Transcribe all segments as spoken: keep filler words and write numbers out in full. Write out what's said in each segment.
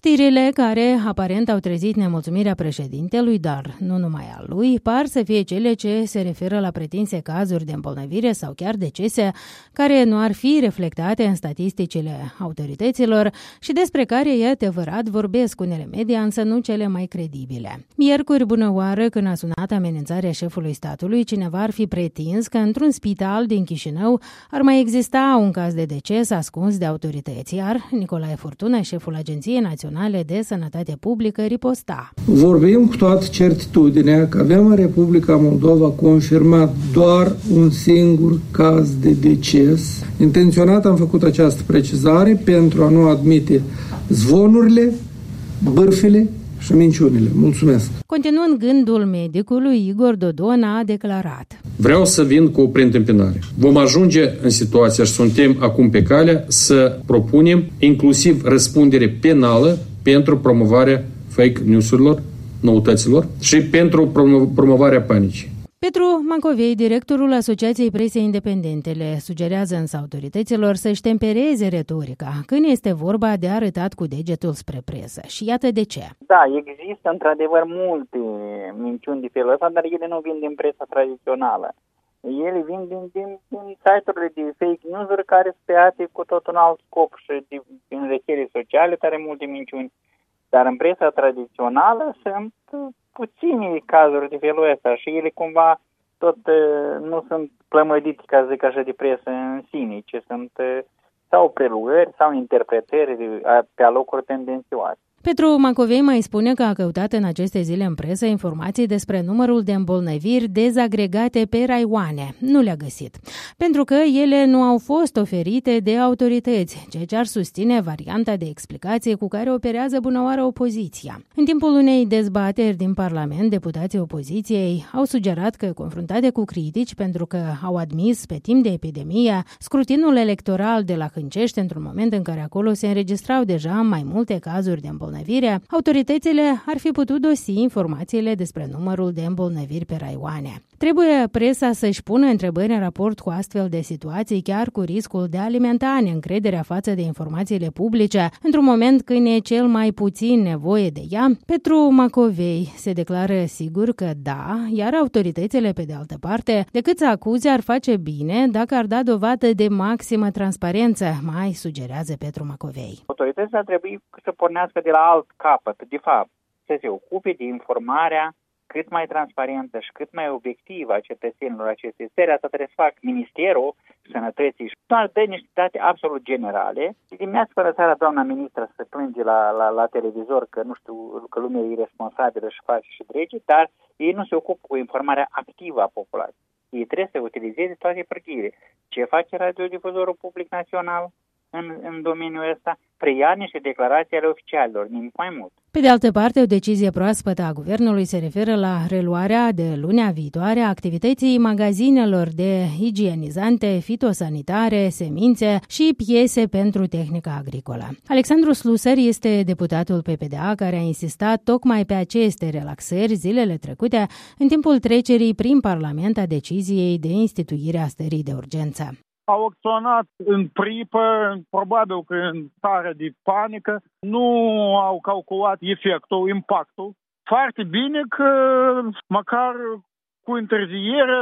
Știrile care aparent au trezit nemulțumirea președintelui, dar nu numai a lui, par să fie cele ce se referă la pretinse cazuri de îmbolnăvire sau chiar decese care nu ar fi reflectate în statisticile autorităților și despre care, e adevărat, vorbesc unele media, însă nu cele mai credibile. Miercuri bună oară, când a sunat amenințarea șefului statului, cineva ar fi pretins că într-un spital din Chișinău ar mai exista un caz de deces ascuns de autorități, iar Nicolae Furtună, șeful Agenției Naționale de Sănătate Publică, riposta. Vorbim cu toată certitudinea că avem în Republica Moldova confirmat doar un singur caz de deces. Intenționat am făcut această precizare pentru a nu admite zvonurile, bârfele și minciunile. Mulțumesc! Continuând gândul medicului, Igor Dodon a declarat: Vreau să vin cu o preîntâmpinare. Vom ajunge în situația și suntem acum pe calea să propunem inclusiv răspundere penală pentru promovarea fake news-urilor, noutăților și pentru promovarea panicii. Petru Macovei, directorul Asociației Presei Independentele, sugerează însă autorităților să-și tempereze retorica când este vorba de arătat cu degetul spre presă. Și iată de ce. Da, există într-adevăr multe minciuni de felul ăsta, dar ele nu vin din presa tradițională. Ele vin din, din, din site-urile de fake news-uri care sunt create cu tot un alt scop și din rețele sociale, tare multe minciuni. Dar în presa tradițională sunt puține cazuri de felul ăsta și ele cumva tot nu sunt plămădite, ca să zic așa, de presă în sine, ci sunt sau preluări sau interpretări pe alocuri tendențioase. Petru Macovei mai spune că a căutat în aceste zile în presă informații despre numărul de îmbolnăviri dezagregate pe raioane. Nu le-a găsit, pentru că ele nu au fost oferite de autorități, ceea ce ar susține varianta de explicație cu care operează bunăoară opoziția. În timpul unei dezbateri din Parlament, deputații opoziției au sugerat că, confruntate cu critici pentru că au admis pe timp de epidemie scrutinul electoral de la Hâncești, într-un moment în care acolo se înregistrau deja mai multe cazuri de îmbolnăvire, autoritățile ar fi putut dosi informațiile despre numărul de îmbolnăviri pe raioane. Trebuie presa să-și pună întrebări în raport cu astfel de situații, chiar cu riscul de a alimenta neîncrederea față de informațiile publice, într-un moment când e cel mai puțin nevoie de ea. Petru Macovei se declară sigur că da, iar autoritățile, pe de altă parte, decât să acuze, ar face bine dacă ar da dovadă de maximă transparență, mai sugerează Petru Macovei. Autoritățile ar trebui să pornească de la alt capăt, de fapt, să se ocupe de informarea cât mai transparentă și cât mai obiectivă a cetățenilor acestei țări. Asta trebuie să fac Ministerul Sănătății și doar dă niște date absolut generale. Și dimineața până seara doamna ministră se plânge la, la, la televizor că, nu știu, că lumea e irresponsabilă și face și drege, dar ei nu se ocupă cu informarea activă a populației. Ei trebuie să utilizeze toate pârghiile. Ce face radiodifuzorul public național în, în domeniul ăsta? Preia niște declarații ale oficialilor, nimic mai mult. Pe de altă parte, o decizie proaspătă a guvernului se referă la reluarea de lunea viitoare a activității magazinelor de igienizante, fitosanitare, semințe și piese pentru tehnica agricolă. Alexandru Slusar este deputatul P P D A care a insistat tocmai pe aceste relaxări zilele trecute în timpul trecerii prin Parlament a deciziei de instituire a stării de urgență. Au acționat în pripă, probabil că în stare de panică, nu au calculat efectul, impactul. Foarte bine că măcar cu întârziere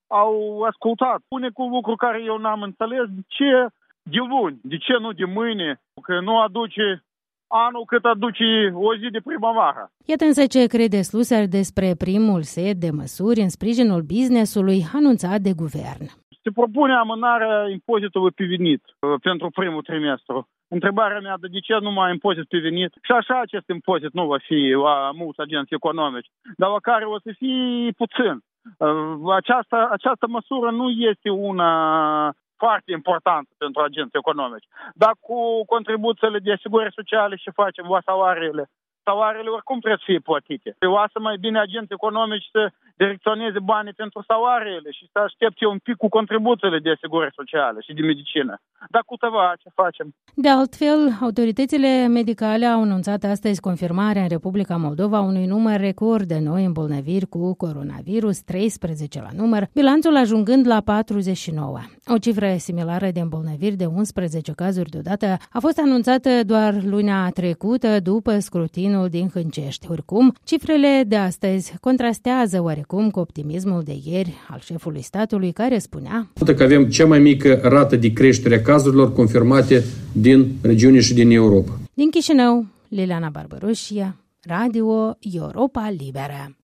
au ascultat. Unicul lucru care eu n-am înțeles, de ce de luni, de ce nu de mâine, că nu aduce anul cât aduce o zi de primăvară. Iată însă ce crede Slusar despre primul set de măsuri în sprijinul business-ului anunțat de guvern. Se propune amânarea impozitului pe venit pentru primul trimestru. Întrebarea mea, de ce numai impozit pe venit? Și așa acest impozit nu va fi la mulți agenți economici, dar la care o să fie puțin. Această, această măsură nu este una foarte importantă pentru agenți economici. Dar cu contribuțiile de asigurări sociale și facem la salariile salariile oricum trebuie să fie plătite. Lasă mai bine agenți economici să direcționeze banii pentru salariile și să aștepte un pic cu contribuțiile de asigurări sociale și de medicină. Dar cu tăva, ce facem? De altfel, autoritățile medicale au anunțat astăzi confirmarea în Republica Moldova unui număr record de noi îmbolnăviri cu coronavirus, treisprezece la număr, bilanțul ajungând la patruzeci și nouă. O cifră similară de îmbolnăviri de unsprezece cazuri deodată a fost anunțată doar luna trecută după scrutinul din Hâncești. Oricum, cifrele de astăzi contrastează oarecum cu optimismul de ieri al șefului statului, care spunea că avem cea mai mică rată de creștere a cazurilor confirmate din regiune și din Europa. Din Chișinău, Liliana Barbaroșia, Radio Europa Liberă.